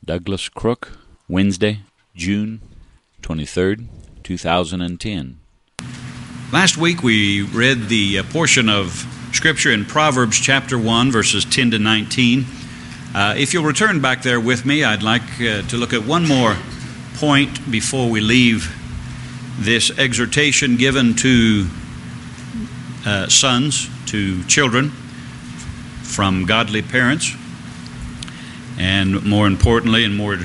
Douglas Crook, Wednesday, June 23rd, 2010. Last week we read the portion of Scripture in Proverbs chapter 1, verses 10 to 19. If you'll return back there with me, I'd like to look at one more point before we leave this exhortation given to sons, to children from godly parents, and more importantly and more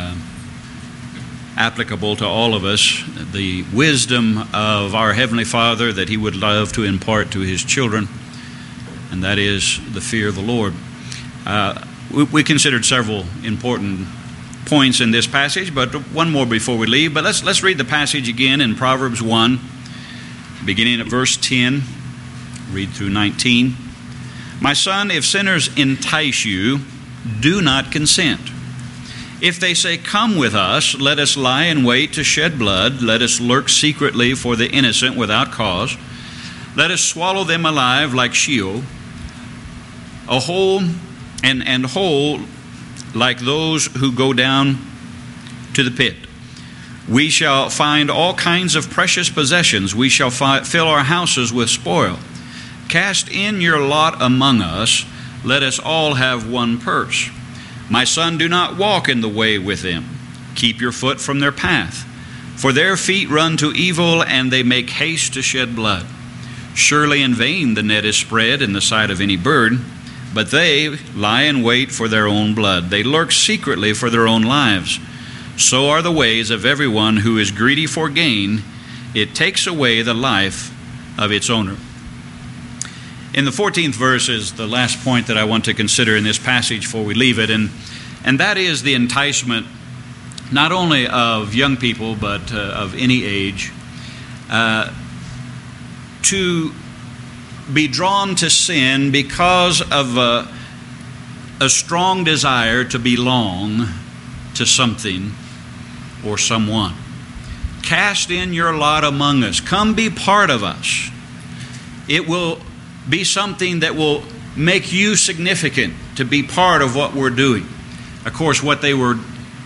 applicable to all of us, the wisdom of our Heavenly Father that He would love to impart to His children, and that is the fear of the Lord. We considered several important points in this passage, but one more before we leave. But let's read the passage again in Proverbs 1, beginning at verse 10, read through 19. My son, if sinners entice you, do not consent. If they say, come with us, let us lie in wait to shed blood, let us lurk secretly for the innocent without cause, let us swallow them alive like Sheol, a whole and whole like those who go down to the pit. We shall find all kinds of precious possessions. We shall fill our houses with spoil. Cast in your lot among us. Let us all have one purse. My son, do not walk in the way with them. Keep your foot from their path. For their feet run to evil, and they make haste to shed blood. Surely in vain the net is spread in the sight of any bird, but they lie in wait for their own blood. They lurk secretly for their own lives. So are the ways of everyone who is greedy for gain. It takes away the life of its owner. In the 14th verse is the last point that I want to consider in this passage before we leave it, and that is the enticement not only of young people but of any age to be drawn to sin because of a strong desire to belong to something or someone. Cast in your lot among us. Come be part of us. It will be something that will make you significant to be part of what we're doing. Of course, what they were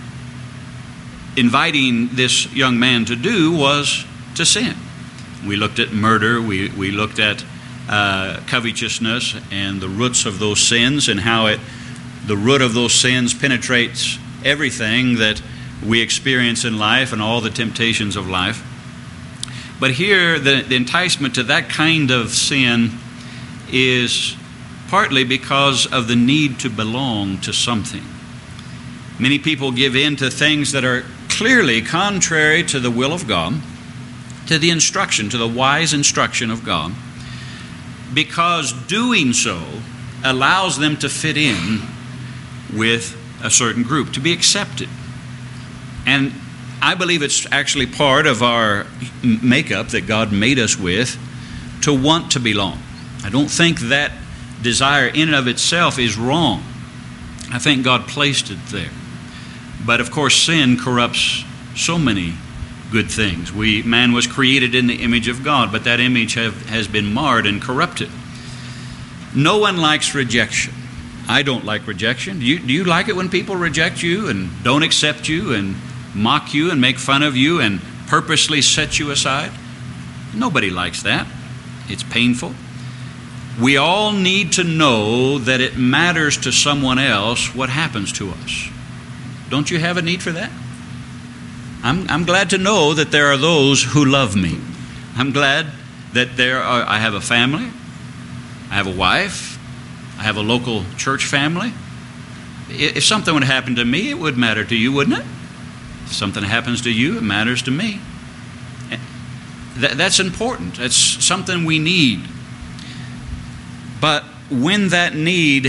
inviting this young man to do was to sin. We looked at murder, we looked at covetousness and the roots of those sins, and how the root of those sins penetrates everything that we experience in life and all the temptations of life. But here, the enticement to that kind of sin is partly because of the need to belong to something. Many people give in to things that are clearly contrary to the will of God, to the instruction, to the wise instruction of God, because doing so allows them to fit in with a certain group, to be accepted. And I believe it's actually part of our makeup that God made us with to want to belong. I don't think that desire in and of itself is wrong. I think God placed it there. But of course, sin corrupts so many good things. Man was created in the image of God, but that image has been marred and corrupted. No one likes rejection. I don't like rejection. Do you like it when people reject you and don't accept you and mock you and make fun of you and purposely set you aside? Nobody likes that. It's painful. We all need to know that it matters to someone else what happens to us. Don't you have a need for that? I'm glad to know that there are those who love me. I'm glad that I have a family. I have a wife. I have a local church family. If something would happen to me, it would matter to you, wouldn't it? If something happens to you, it matters to me. That's important. That's something we need. But when that need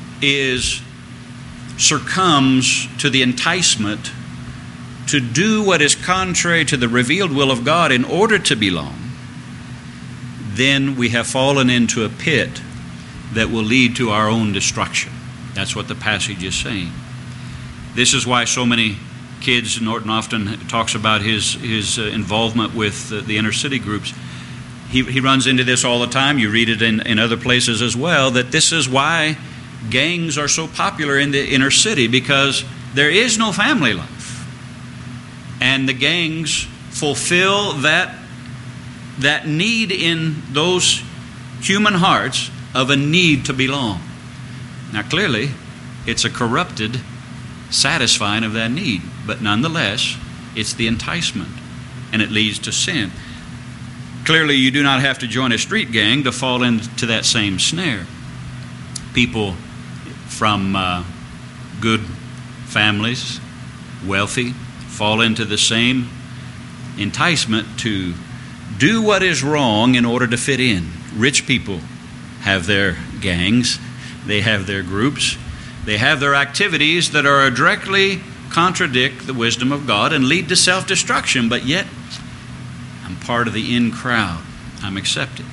succumbs to the enticement to do what is contrary to the revealed will of God in order to belong, then we have fallen into a pit that will lead to our own destruction. That's what the passage is saying. This is why so many kids, Norton often talks about his involvement with the inner city groups. He runs into this all the time. You read it in other places as well, that this is why gangs are so popular in the inner city, because there is no family life. And the gangs fulfill that need in those human hearts of a need to belong. Now clearly, it's a corrupted satisfying of that need, but nonetheless, it's the enticement, and it leads to sin. Clearly, you do not have to join a street gang to fall into that same snare. People from good families, wealthy, fall into the same enticement to do what is wrong in order to fit in. Rich people have their gangs, they have their groups, they have their activities that are directly contradict the wisdom of God and lead to self-destruction, but yet I'm part of the in crowd. I'm accepted.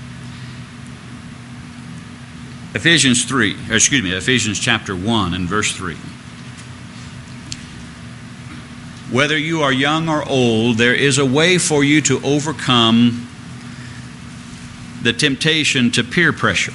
Ephesians chapter 1 and verse 3. Whether you are young or old, there is a way for you to overcome the temptation to peer pressure.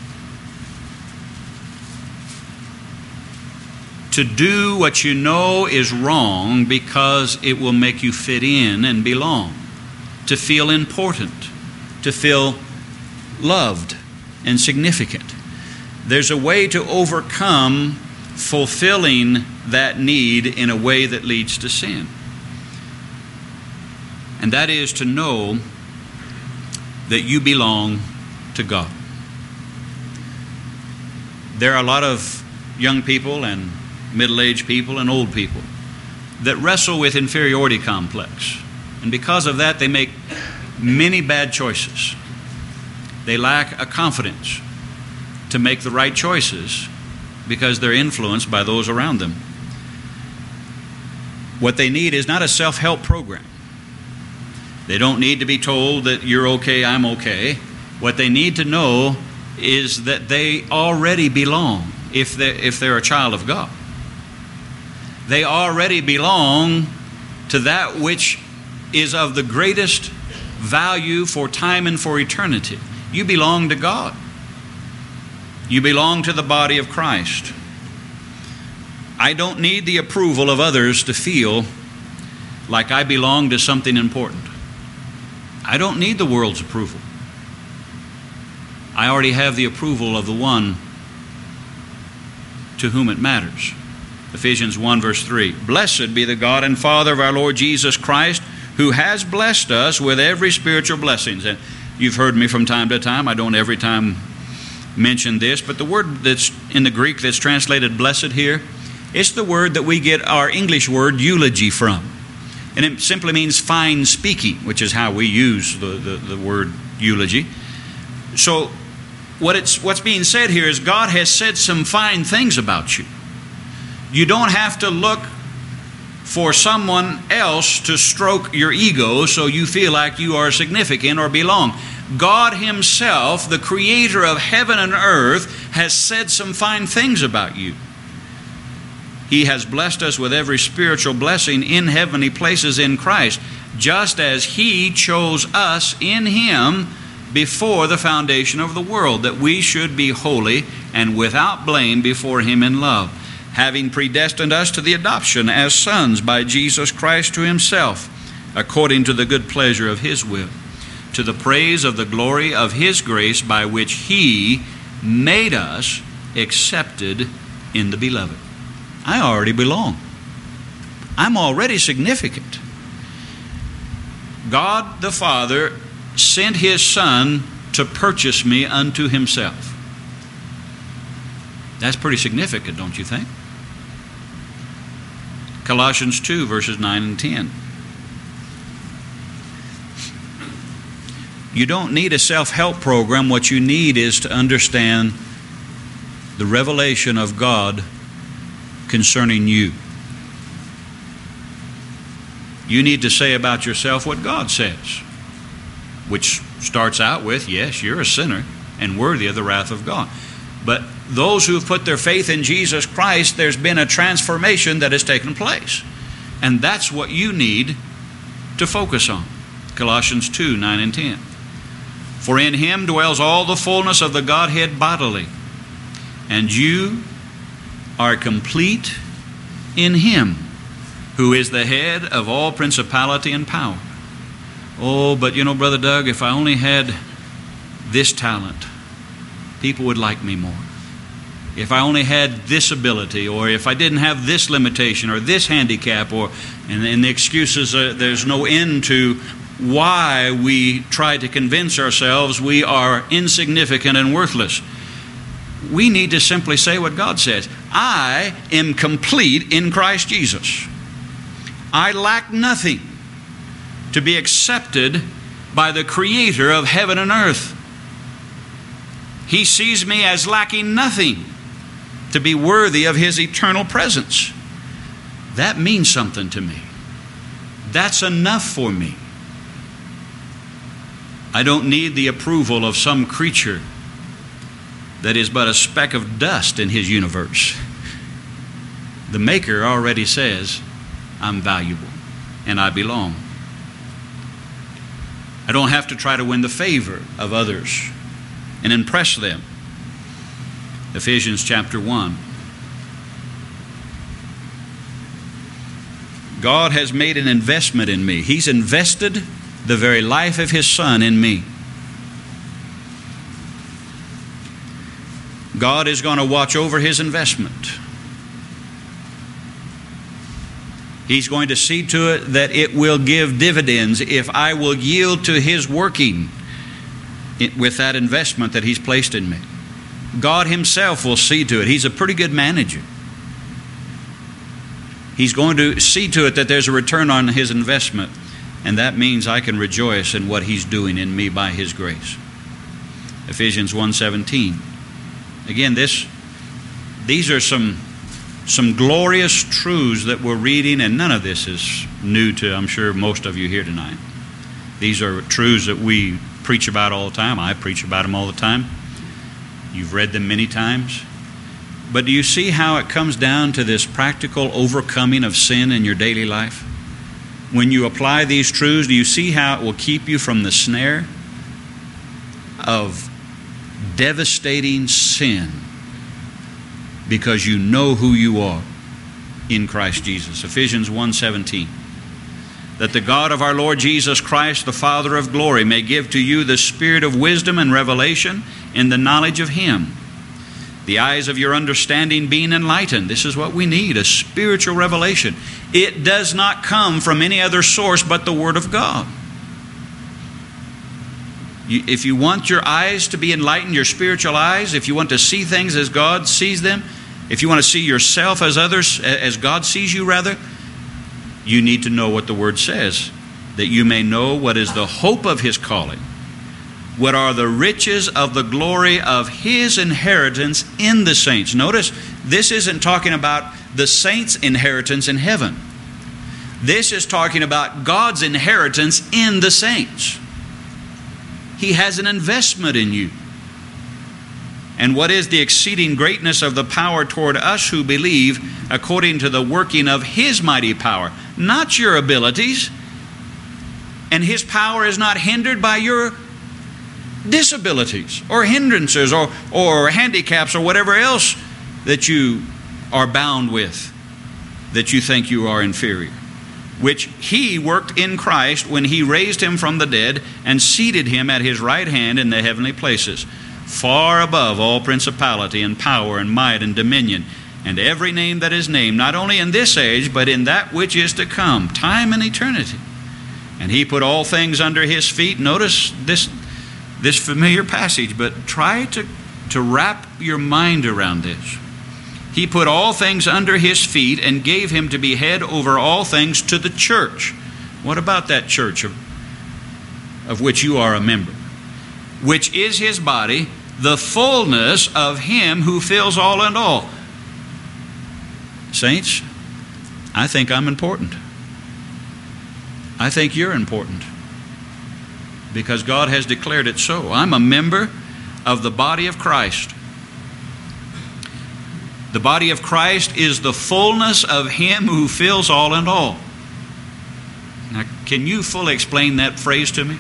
To do what you know is wrong because it will make you fit in and belong. To feel important. To feel loved and significant. There's a way to overcome fulfilling that need in a way that leads to sin. And that is to know that you belong to God. There are a lot of young people and middle-aged people and old people that wrestle with inferiority complex. And because of that, they make many bad choices. They lack a confidence to make the right choices because they're influenced by those around them. What they need is not a self-help program. They don't need to be told that you're okay, I'm okay. What they need to know is that they already belong if they're a child of God. They already belong to that which is of the greatest value for time and for eternity. You belong to God. You belong to the body of Christ. I don't need the approval of others to feel like I belong to something important. I don't need the world's approval. I already have the approval of the one to whom it matters. Ephesians 1 verse 3. Blessed be the God and Father of our Lord Jesus Christ, who has blessed us with every spiritual blessings. And you've heard me from time to time. I don't every time mention this, but the word that's in the Greek that's translated blessed here, it's the word that we get our English word eulogy from. And it simply means fine speaking, which is how we use the word eulogy. So what's being said here is God has said some fine things about you. You don't have to look for someone else to stroke your ego so you feel like you are significant or belong. God Himself, the creator of heaven and earth, has said some fine things about you. He has blessed us with every spiritual blessing in heavenly places in Christ, just as He chose us in Him before the foundation of the world, that we should be holy and without blame before Him in love, having predestined us to the adoption as sons by Jesus Christ to Himself, according to the good pleasure of His will, to the praise of the glory of His grace, by which He made us accepted in the Beloved. I already belong. I'm already significant. God the Father sent His Son to purchase me unto Himself. That's pretty significant, don't you think? Colossians 2, verses 9 and 10. You don't need a self-help program. What you need is to understand the revelation of God concerning you. You need to say about yourself what God says, which starts out with, yes, you're a sinner and worthy of the wrath of God. But those who have put their faith in Jesus Christ, there's been a transformation that has taken place. And that's what you need to focus on. Colossians 2, 9 and 10. For in Him dwells all the fullness of the Godhead bodily, and you are complete in Him, who is the head of all principality and power. Oh, but you know, Brother Doug, if I only had this talent, people would like me more. If I only had this ability, or if I didn't have this limitation or this handicap, and the excuses, there's no end to why we try to convince ourselves we are insignificant and worthless. We need to simply say what God says. I am complete in Christ Jesus. I lack nothing to be accepted by the Creator of heaven and earth. He sees me as lacking nothing to be worthy of His eternal presence. That means something to me. That's enough for me. I don't need the approval of some creature that is but a speck of dust in His universe. The Maker already says, I'm valuable and I belong. I don't have to try to win the favor of others and impress them. Ephesians chapter 1. God has made an investment in me. He's invested the very life of His Son in me. God is going to watch over His investment. He's going to see to it that it will give dividends if I will yield to His working with that investment that He's placed in me. God Himself will see to it. He's a pretty good manager. He's going to see to it that there's a return on His investment, and that means I can rejoice in what He's doing in me by His grace. Ephesians 1:17. Again, these are some glorious truths that we're reading, and none of this is new to, I'm sure, most of you here tonight. These are truths that we preach about all the time. I preach about them all the time. You've read them many times. But do you see how it comes down to this practical overcoming of sin in your daily life? When you apply these truths, do you see how it will keep you from the snare of devastating sin? Because you know who you are in Christ Jesus. Ephesians 1:17. That the God of our Lord Jesus Christ, the Father of glory, may give to you the spirit of wisdom and revelation in the knowledge of Him. The eyes of your understanding being enlightened. This is what we need, a spiritual revelation. It does not come from any other source but the Word of God. If you want your eyes to be enlightened, your spiritual eyes, if you want to see things as God sees them, if you want to see yourself as God sees you rather, you need to know what the Word says, that you may know what is the hope of His calling, what are the riches of the glory of His inheritance in the saints. Notice, this isn't talking about the saints' inheritance in heaven. This is talking about God's inheritance in the saints. He has an investment in you. And what is the exceeding greatness of the power toward us who believe, according to the working of His mighty power, not your abilities. And His power is not hindered by your disabilities or hindrances or handicaps or whatever else that you are bound with, that you think you are inferior, which He worked in Christ when He raised Him from the dead and seated Him at His right hand in the heavenly places, far above all principality and power and might and dominion, and every name that is named, not only in this age, but in that which is to come, time and eternity. And He put all things under His feet. Notice this familiar passage, but try to wrap your mind around this. He put all things under His feet and gave Him to be head over all things to the church. What about that church of which you are a member? Which is His body, the fullness of Him who fills all in all. Saints, I think I'm important. I think you're important, because God has declared it so. I'm a member of the body of Christ. The body of Christ is the fullness of Him who fills all in all. Now, can you fully explain that phrase to me?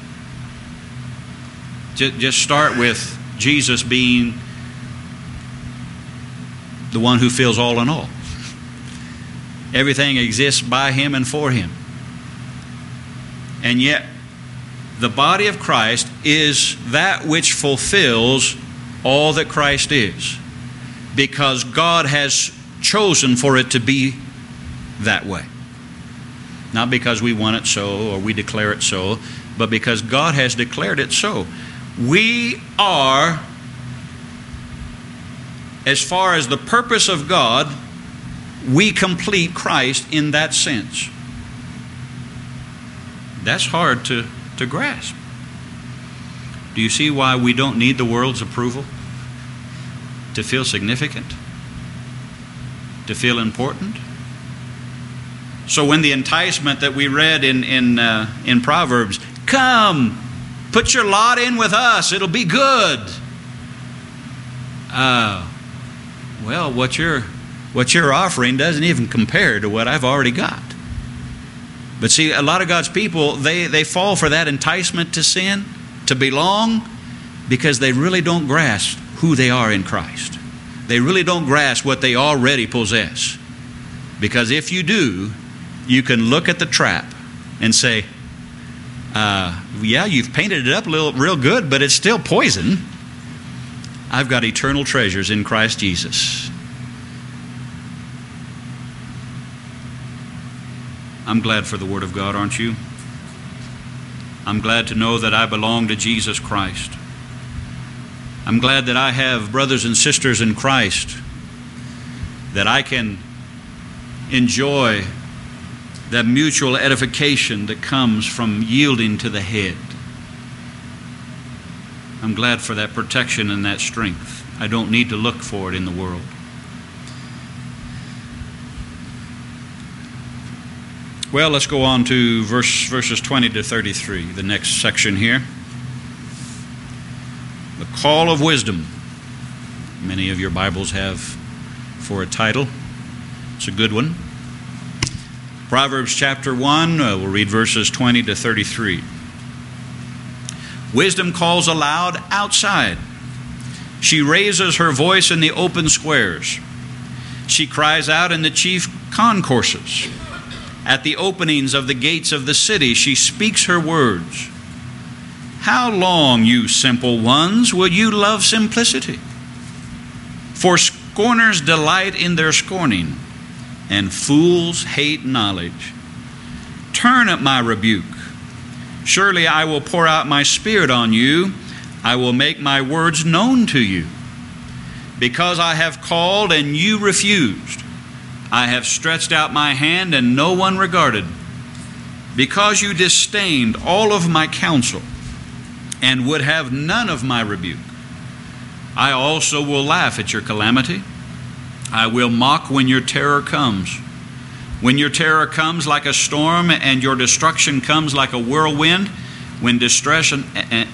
Just start with Jesus being the one who fills all in all. Everything exists by Him and for Him. And yet, the body of Christ is that which fulfills all that Christ is, because God has chosen for it to be that way. Not because we want it so or we declare it so, but because God has declared it so. We are, as far as the purpose of God, we complete Christ in that sense. That's hard to grasp. Do you see why we don't need the world's approval? To feel significant? To feel important? So when the enticement that we read in Proverbs, come, put your lot in with us, it'll be good. Well, what you're offering doesn't even compare to what I've already got. But see, a lot of God's people, they fall for that enticement to sin, to belong, because they really don't grasp who they are in Christ. They really don't grasp what they already possess. Because if you do, you can look at the trap and say, yeah, you've painted it up real good, but it's still poison. I've got eternal treasures in Christ Jesus. I'm glad for the Word of God, aren't you? I'm glad to know that I belong to Jesus Christ. I'm glad that I have brothers and sisters in Christ, that I can enjoy that mutual edification that comes from yielding to the head. I'm glad for that protection and that strength. I don't need to look for it in the world. Well, let's go on to verses 20 to 33, the next section here. The call of wisdom. Many of your Bibles have for a title. It's a good one. Proverbs chapter 1, we'll read verses 20 to 33. Wisdom calls aloud outside. She raises her voice in the open squares. She cries out in the chief concourses. At the openings of the gates of the city, she speaks her words. How long, you simple ones, will you love simplicity? For scorners delight in their scorning, and fools hate knowledge. Turn at my rebuke. Surely I will pour out my spirit on you. I will make my words known to you. Because I have called and you refused, I have stretched out my hand and no one regarded. Because you disdained all of my counsel and would have none of my rebuke, I also will laugh at your calamity. I will mock when your terror comes. When your terror comes like a storm and your destruction comes like a whirlwind, when distress and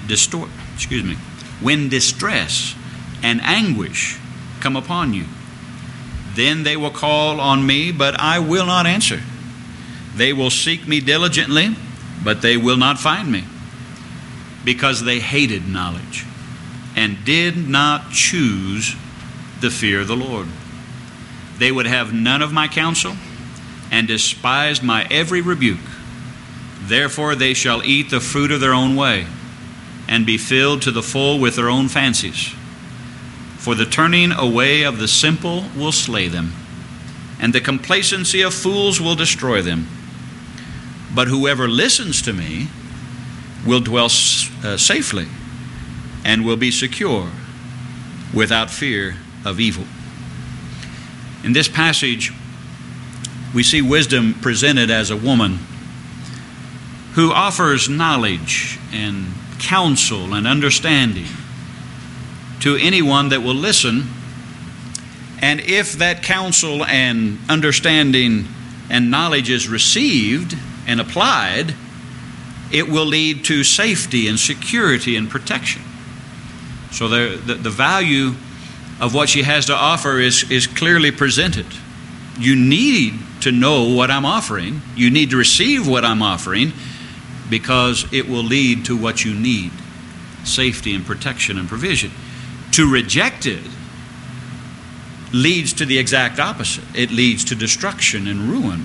anguish come upon you, then they will call on me, but I will not answer. They will seek me diligently, but they will not find me, because they hated knowledge and did not choose the fear of the Lord. They would have none of my counsel and despised my every rebuke. Therefore they shall eat the fruit of their own way and be filled to the full with their own fancies. For the turning away of the simple will slay them, and the complacency of fools will destroy them. But whoever listens to me will dwell safely and will be secure without fear of evil. In this passage, we see wisdom presented as a woman who offers knowledge and counsel and understanding to anyone that will listen. And if that counsel and understanding and knowledge is received and applied, it will lead to safety and security and protection. So the value of what she has to offer is clearly presented. You need to know what I'm offering. You need to receive what I'm offering, because it will lead to what you need: safety and protection and provision. To reject it leads to the exact opposite. It leads to destruction and ruin.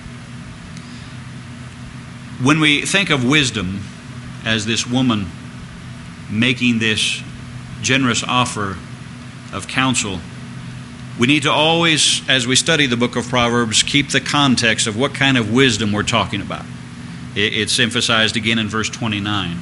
When we think of wisdom as this woman making this generous offer of counsel, we need to always, as we study the book of Proverbs, keep the context of what kind of wisdom we're talking about. It's emphasized again in verse 29.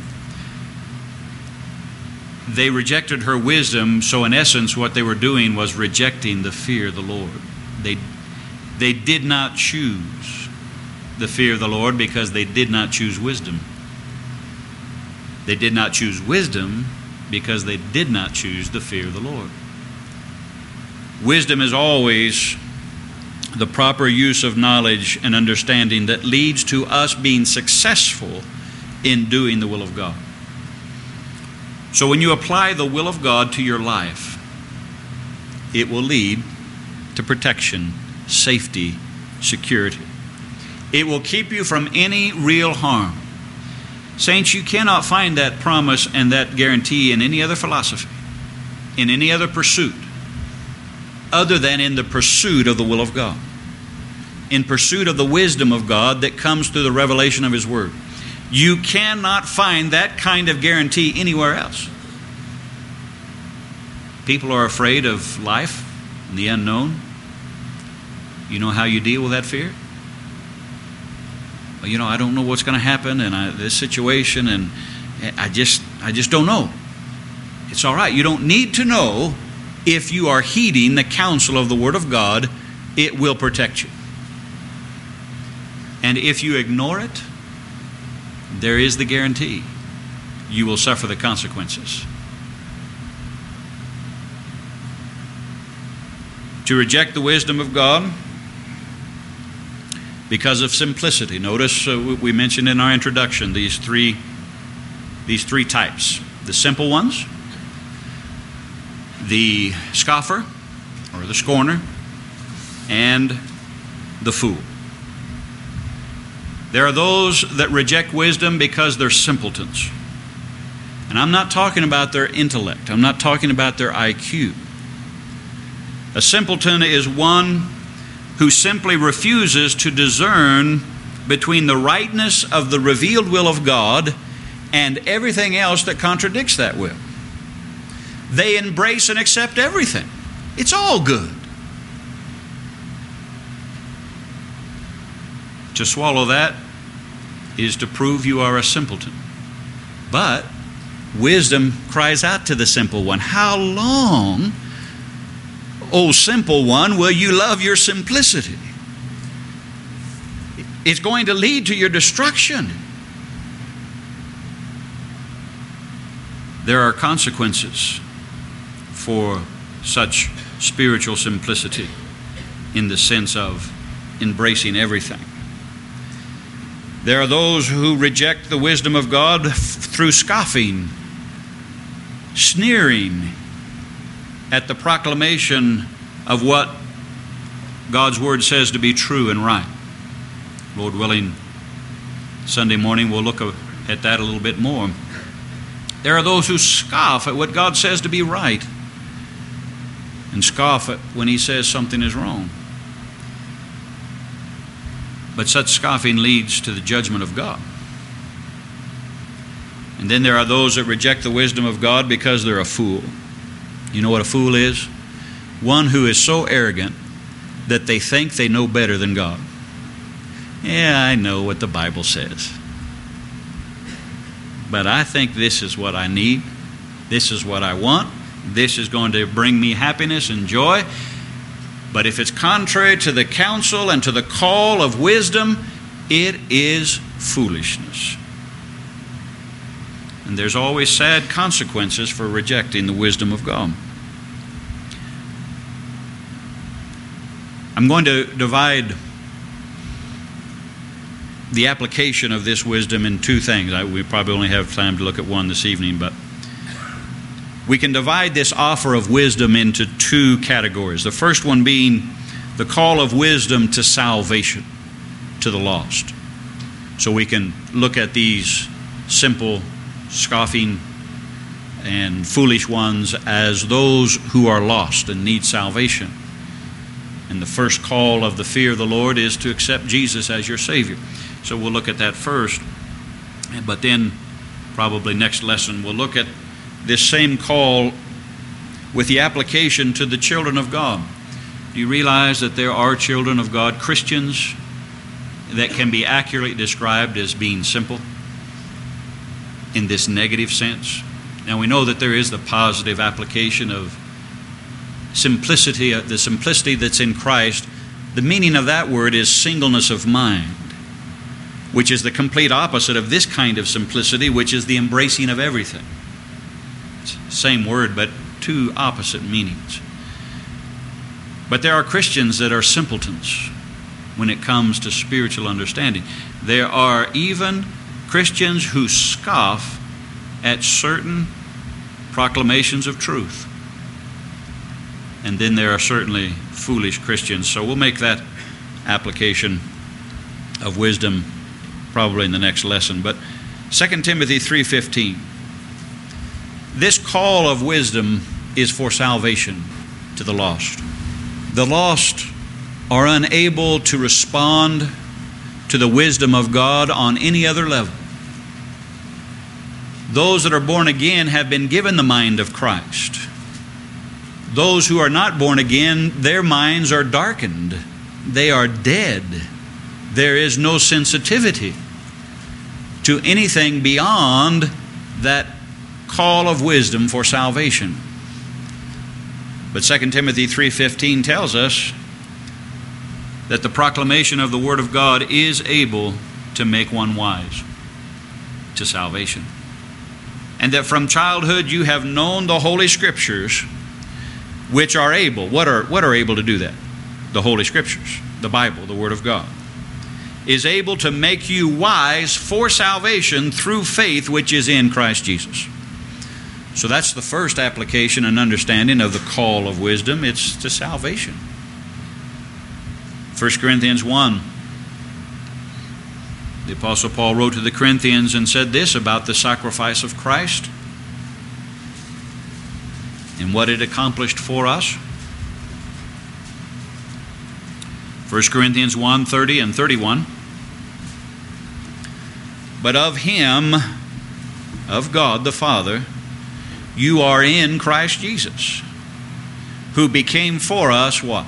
They rejected her wisdom, so in essence what they were doing was rejecting the fear of the Lord. They did not choose the fear of the Lord because they did not choose wisdom. They did not choose wisdom because they did not choose the fear of the Lord. Wisdom is always the proper use of knowledge and understanding that leads to us being successful in doing the will of God. So when you apply the will of God to your life, it will lead to protection, safety, security. It will keep you from any real harm. Saints, you cannot find that promise and that guarantee in any other philosophy, in any other pursuit, other than in the pursuit of the will of God, in pursuit of the wisdom of God that comes through the revelation of His Word. You cannot find that kind of guarantee anywhere else. People are afraid of life and the unknown. You know how you deal with that fear? Well, I don't know what's going to happen in this situation, and I just don't know. It's all right. You don't need to know. If you are heeding the counsel of the Word of God, it will protect you. And if you ignore it, there is the guarantee. You will suffer the consequences. To reject the wisdom of God because of simplicity. Notice we mentioned in our introduction these three types. The simple ones, the scoffer or the scorner, and the fool. There are those that reject wisdom because they're simpletons. And I'm not talking about their intellect. I'm not talking about their IQ. A simpleton is one who simply refuses to discern between the rightness of the revealed will of God and everything else that contradicts that will. They embrace and accept everything. It's all good. To swallow that is to prove you are a simpleton. But wisdom cries out to the simple one, "How long, O simple one, will you love your simplicity? It's going to lead to your destruction." There are consequences for such spiritual simplicity in the sense of embracing everything. There are those who reject the wisdom of God through scoffing, sneering at the proclamation of what God's Word says to be true and right. Lord willing, Sunday morning we'll look at that a little bit more. There are those who scoff at what God says to be right and scoff at when He says something is wrong. But such scoffing leads to the judgment of God. And then there are those that reject the wisdom of God because they're a fool. You know what a fool is? One who is so arrogant that they think they know better than God. Yeah, I know what the Bible says. But I think this is what I need. This is what I want. This is going to bring me happiness and joy. But if it's contrary to the counsel and to the call of wisdom, it is foolishness. And there's always sad consequences for rejecting the wisdom of God. I'm going to divide the application of this wisdom in two things. We probably only have time to look at one this evening, but we can divide this offer of wisdom into two categories. The first one being the call of wisdom to salvation, to the lost. So we can look at these simple, scoffing, and foolish ones as those who are lost and need salvation. And the first call of the fear of the Lord is to accept Jesus as your Savior. So we'll look at that first. But then, probably next lesson, we'll look at this same call with the application to the children of God. Do you realize that there are children of God, Christians, that can be accurately described as being simple in this negative sense? Now we know that there is the positive application of simplicity, the simplicity that's in Christ. The meaning of that word is singleness of mind, which is the complete opposite of this kind of simplicity, which is the embracing of everything. Same word, but two opposite meanings. But there are Christians that are simpletons when it comes to spiritual understanding. There are even Christians who scoff at certain proclamations of truth. And then there are certainly foolish Christians. So we'll make that application of wisdom probably in the next lesson. But 2 Timothy 3:15. This call of wisdom is for salvation to the lost. The lost are unable to respond to the wisdom of God on any other level. Those that are born again have been given the mind of Christ. Those who are not born again, their minds are darkened. They are dead. There is no sensitivity to anything beyond that call of wisdom for salvation. But 2 Timothy 3:15 tells us that the proclamation of the Word of God is able to make one wise to salvation. And that from childhood you have known the Holy Scriptures, which are able. What are able to do that? The Holy Scriptures, the Bible, the Word of God, is able to make you wise for salvation through faith which is in Christ Jesus. So that's the first application and understanding of the call of wisdom. It's to salvation. 1 Corinthians 1. The Apostle Paul wrote to the Corinthians and said this about the sacrifice of Christ and what it accomplished for us. 1 Corinthians 1, 30 and 31. But of Him, of God the Father, you are in Christ Jesus, who became for us what?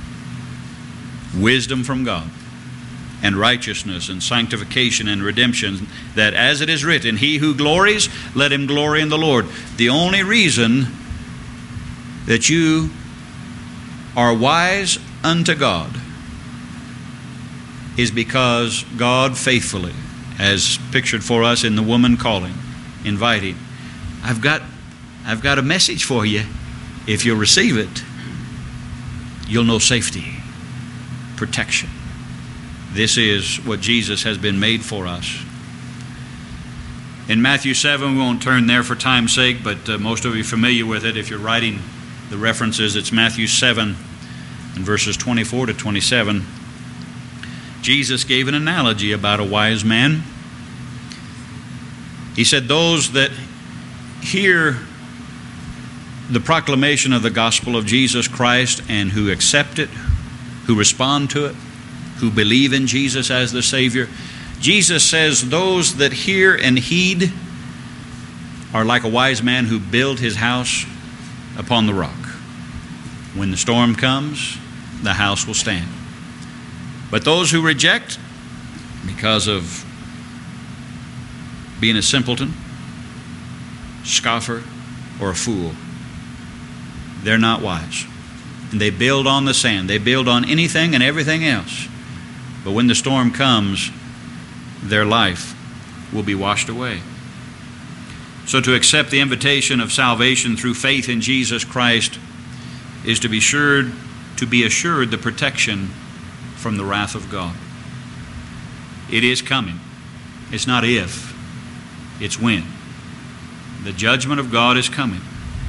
Wisdom from God, and righteousness, and sanctification, and redemption, that as it is written, He who glories, let him glory in the Lord. The only reason that you are wise unto God is because God faithfully, as pictured for us in the woman calling, inviting, I've got a message for you. If you'll receive it, you'll know safety, protection. This is what Jesus has been made for us. In Matthew 7, we won't turn there for time's sake, but most of you are familiar with it. If you're writing the references, it's Matthew 7 and verses 24 to 27. Jesus gave an analogy about a wise man. He said, those that hear the proclamation of the gospel of Jesus Christ and who accept it, who respond to it, who believe in Jesus as the Savior, Jesus says those that hear and heed are like a wise man who built his house upon the rock. When the storm comes, the house will stand. But those who reject, because of being a simpleton, scoffer, or a fool, they're not wise. And they build on the sand. They build on anything and everything else. But when the storm comes, their life will be washed away. So to accept the invitation of salvation through faith in Jesus Christ is to be assured the protection from the wrath of God. It is coming. It's not if, it's when. The judgment of God is coming.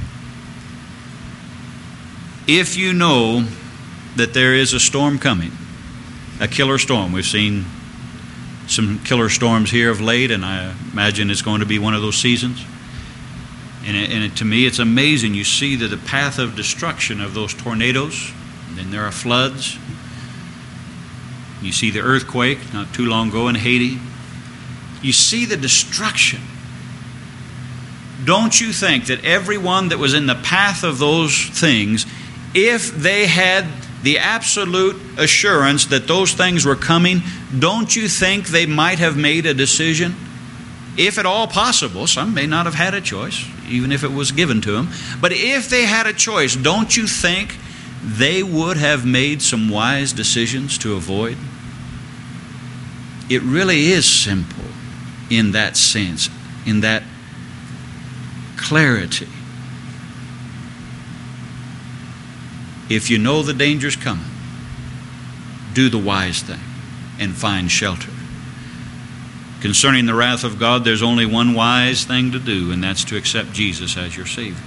If you know that there is a storm coming, a killer storm. We've seen some killer storms here of late, and I imagine it's going to be one of those seasons. And to me, it's amazing. You see the path of destruction of those tornadoes And then there are floods. You see the earthquake not too long ago in Haiti. You see the destruction. Don't you think that everyone that was in the path of those things, if they had the absolute assurance that those things were coming, don't you think they might have made a decision? If at all possible, some may not have had a choice, even if it was given to them. But if they had a choice, don't you think they would have made some wise decisions to avoid? It really is simple in that sense, in that clarity. If you know the danger's coming, do the wise thing and find shelter. Concerning the wrath of God, there's only one wise thing to do, and that's to accept Jesus as your Savior.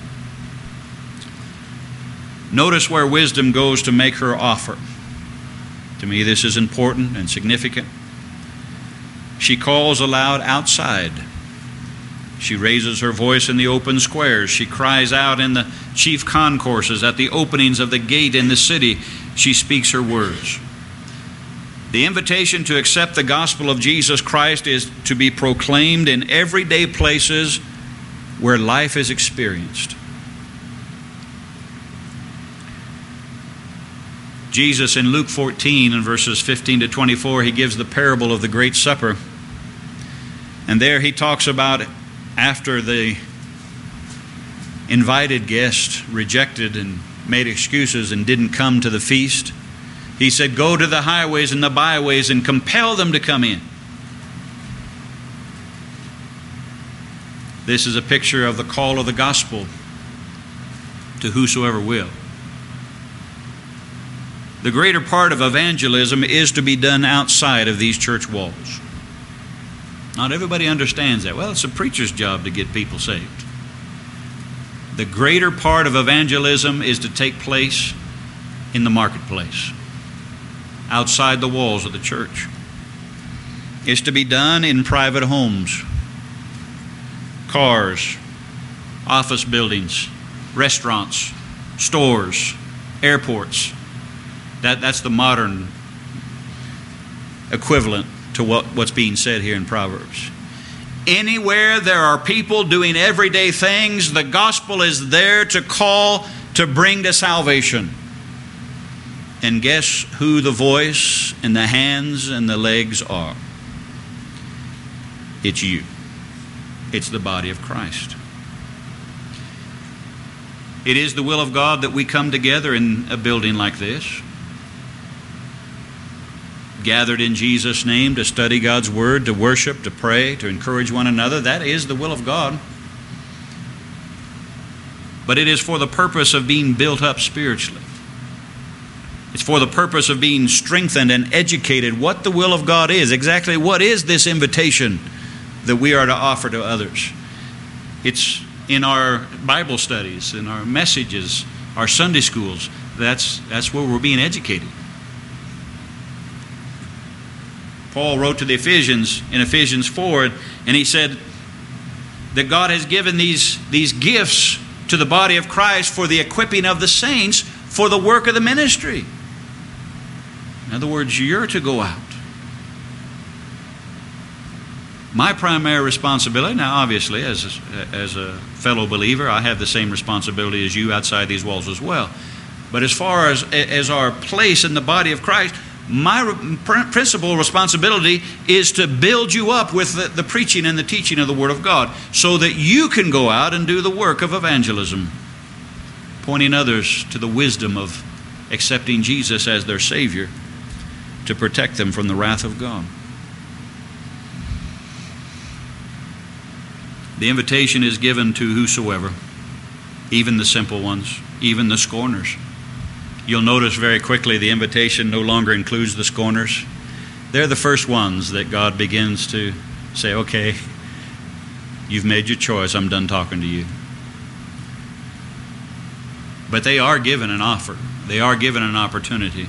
Notice where wisdom goes to make her offer. To me, this is important and significant. She calls aloud outside. She raises her voice in the open squares. She cries out in the chief concourses, at the openings of the gate in the city. She speaks her words. The invitation to accept the gospel of Jesus Christ is to be proclaimed in everyday places where life is experienced. Jesus in Luke 14 and verses 15 to 24, He gives the parable of the Great Supper. And there He talks about after the invited guest rejected and made excuses and didn't come to the feast, He said, go to the highways and the byways and compel them to come in. This is a picture of the call of the gospel to whosoever will. The greater part of evangelism is to be done outside of these church walls. Not everybody understands that. Well, it's a preacher's job to get people saved. The greater part of evangelism is to take place in the marketplace, outside the walls of the church. It's to be done in private homes, cars, office buildings, restaurants, stores, airports. That's the modern equivalent to what's being said here in Proverbs. Anywhere there are people doing everyday things, the gospel is there to call, to bring to salvation. And guess who the voice and the hands and the legs are? It's you. It's the body of Christ. It is the will of God that we come together in a building like this, gathered in Jesus' name to study God's Word, to worship, to pray, to encourage one another. That is the will of God. But it is for the purpose of being built up spiritually. It's for the purpose of being strengthened and educated what the will of God is. Exactly what is this invitation that we are to offer to others? It's in our Bible studies, in our messages, our Sunday schools. That's where we're being educated. Paul wrote to the Ephesians in Ephesians 4, and he said that God has given these gifts to the body of Christ for the equipping of the saints for the work of the ministry. In other words, you're to go out. My primary responsibility, now obviously as a fellow believer, I have the same responsibility as you outside these walls as well. But as far as our place in the body of Christ, my principal responsibility is to build you up with the preaching and the teaching of the Word of God so that you can go out and do the work of evangelism, pointing others to the wisdom of accepting Jesus as their Savior to protect them from the wrath of God. The invitation is given to whosoever, even the simple ones, even the scorners. You'll notice very quickly the invitation no longer includes the scorners. They're the first ones that God begins to say, okay, you've made your choice, I'm done talking to you. But they are given an offer. They are given an opportunity.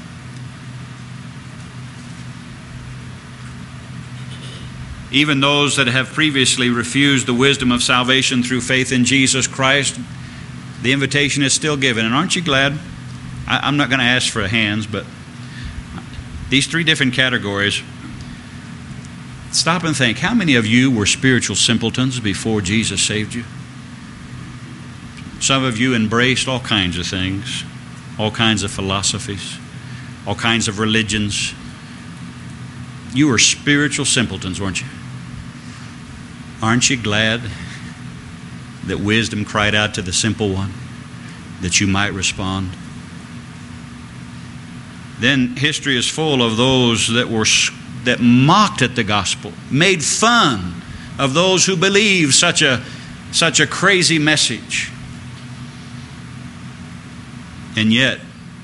Even those that have previously refused the wisdom of salvation through faith in Jesus Christ, the invitation is still given. And aren't you glad I'm not going to ask for hands, but these three different categories, stop and think, how many of you were spiritual simpletons before Jesus saved you? Some of you embraced all kinds of things, all kinds of philosophies, all kinds of religions. You were spiritual simpletons, weren't you? Aren't you glad that wisdom cried out to the simple one, that you might respond? Then history is full of those that mocked at the gospel, made fun of those who believed such a crazy message. And yet,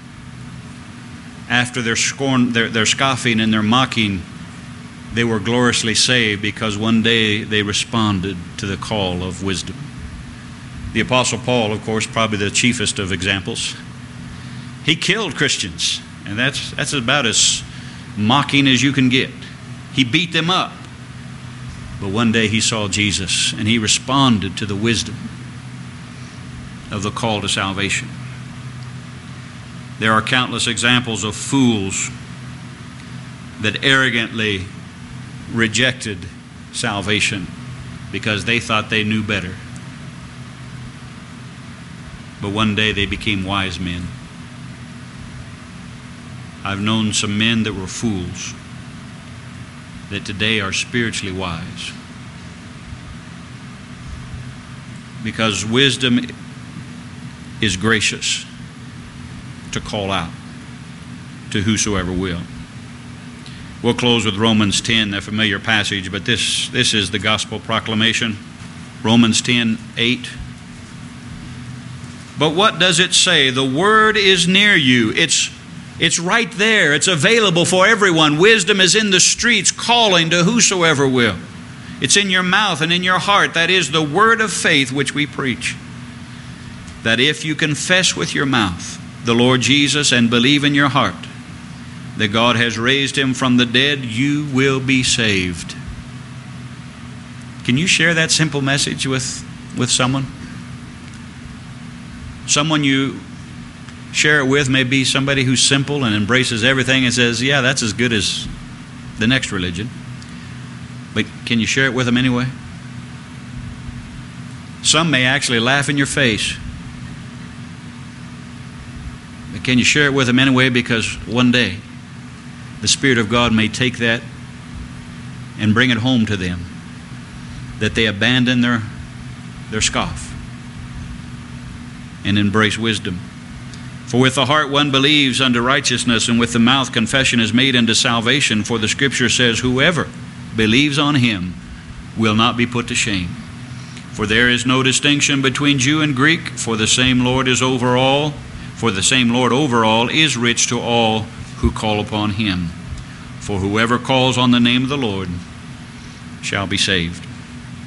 after their scorn, their scoffing and their mocking, they were gloriously saved because one day they responded to the call of wisdom. The Apostle Paul, of course, probably the chiefest of examples. He killed Christians, and that's about as mocking as you can get. He beat them up. But one day he saw Jesus, and he responded to the wisdom of the call to salvation. There are countless examples of fools that arrogantly rejected salvation because they thought they knew better. But one day they became wise men. I've known some men that were fools that today are spiritually wise. Because wisdom is gracious to call out to whosoever will. We'll close with Romans 10, a familiar passage, but this is the gospel proclamation. Romans 10:8. But what does it say? The word is near you. It's right there. It's available for everyone. Wisdom is in the streets calling to whosoever will. It's in your mouth and in your heart. That is the word of faith which we preach. That if you confess with your mouth the Lord Jesus and believe in your heart that God has raised him from the dead, you will be saved. Can you share that simple message with someone? Someone you share it with may be somebody who's simple and embraces everything and says, yeah, that's as good as the next religion. But can you share it with them anyway? Some may actually laugh in your face. But can you share it with them anyway? Because one day the Spirit of God may take that and bring it home to them, that they abandon their scoff and embrace wisdom. For with the heart one believes unto righteousness, and with the mouth confession is made unto salvation. For the Scripture says, whoever believes on him will not be put to shame. For there is no distinction between Jew and Greek, for the same Lord is over all. For the same Lord over all is rich to all who call upon him. For whoever calls on the name of the Lord shall be saved.